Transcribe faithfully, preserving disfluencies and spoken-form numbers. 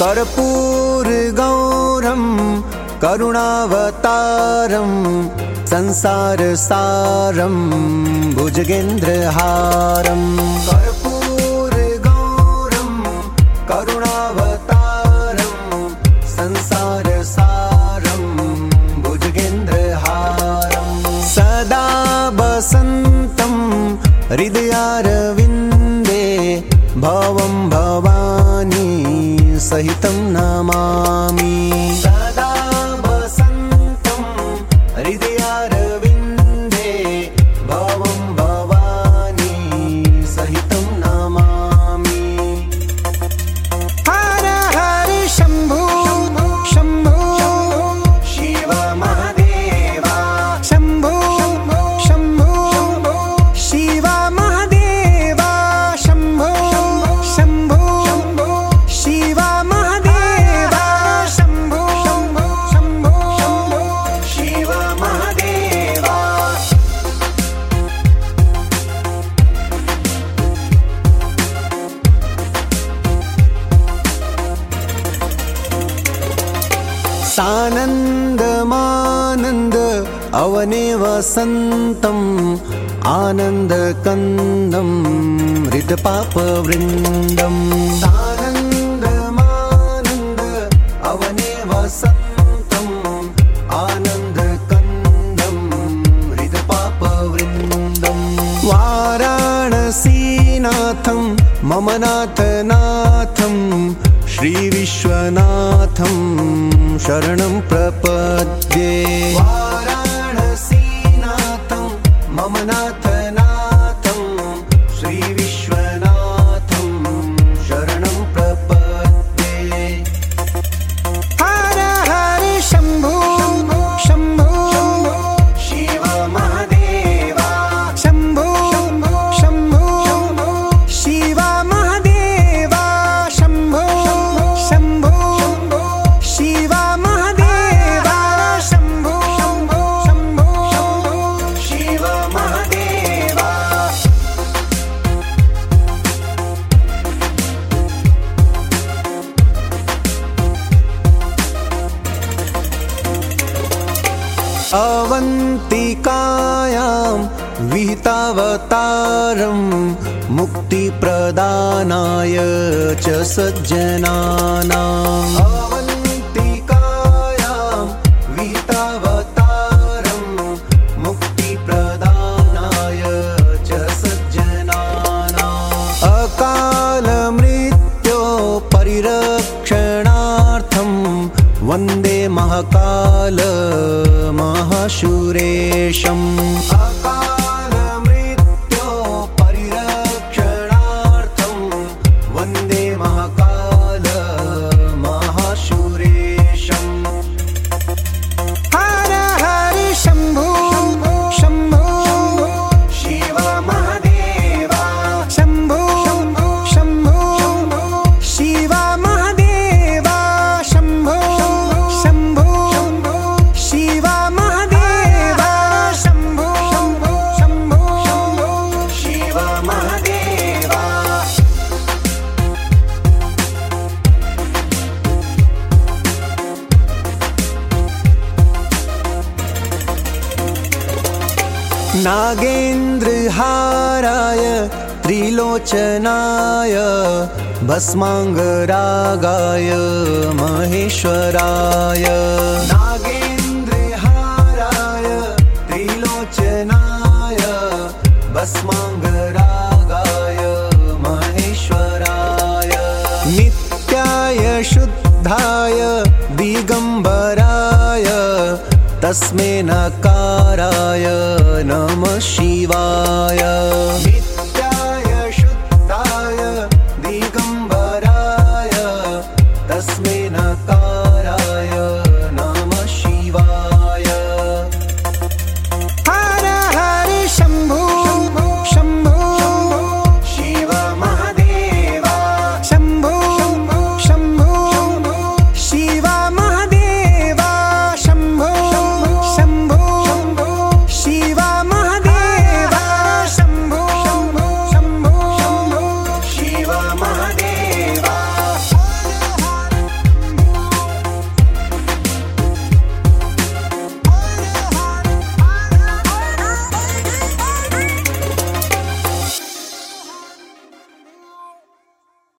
कर्पूरगौरं करुणावतारं संसारसारं भुजगेन्द्रहारं कर्पूरगौरं करुणावतारं संसारसारं भुजगेन्द्रहारं सदा वसन्तं हृदयारविन्दे भवं भवानी सहितं नमामि सदा वसन्तं हृदयारविन्दे भवं भवानी सहितं नमामि हर हर शम्भो शम्भो शिव महादेवा शम्भो शम्भो शिव महादेवा शम्भो शम्भो शिव महादेवा शम्भो शम्भो शिव महादेवा सानन्दमानन्द अवने वसन्तम् आनन्दकन्दं हृदपापवृन्दम् सानन्दमानन्द अवने वसन्तम् आनन्दकन्दं हृदपापवृन्दम् वाराणसीनाथं मम नाथनाथं श्रीविश्वनाथं शरणं प्रपद्ये वाराणसीनाथं मम नाथनाथं श्रीविश्वनाथं शरणं प्रपद्ये हर हर शम्भो शम्भो शिव महादेवा शम्भो शम्भो शिव महादेवा शम्भो शम्भो शिव महादेवा शम्भो शम्भो शिव महादेवा अवन्तिकायां विहितावतारं मुक्तिप्रदानाय च सज्जनानाम् अवन्तिकायां विहितावतारं मुक्तिप्रदानाय च सज्जनानाम् अकालमृत्यो परिरक्षणार्थं वन्दे महाकाल महाशूरेशम् अकालमृत्यो परिरक्षणार्थं वन्दे महाकाल महाशूरेशम् हर हर शम्भो शम्भो शिव महादेवा शम्भो शम्भो शिव महादेवा शम्भो शम्भो शिव महादेवा शम्भो शम्भो शिव महादेवा नागेन्द्रहाराय त्रिलोचनाय भस्माङ्गरागाय महेश्वराय नागेन्द्रहाराय त्रिलोचनाय भस्माङ्गरागाय महेश्वराय नित्याय शुद्धाय दिगम्बराय तस्मै नकाराय नमः शिवाय।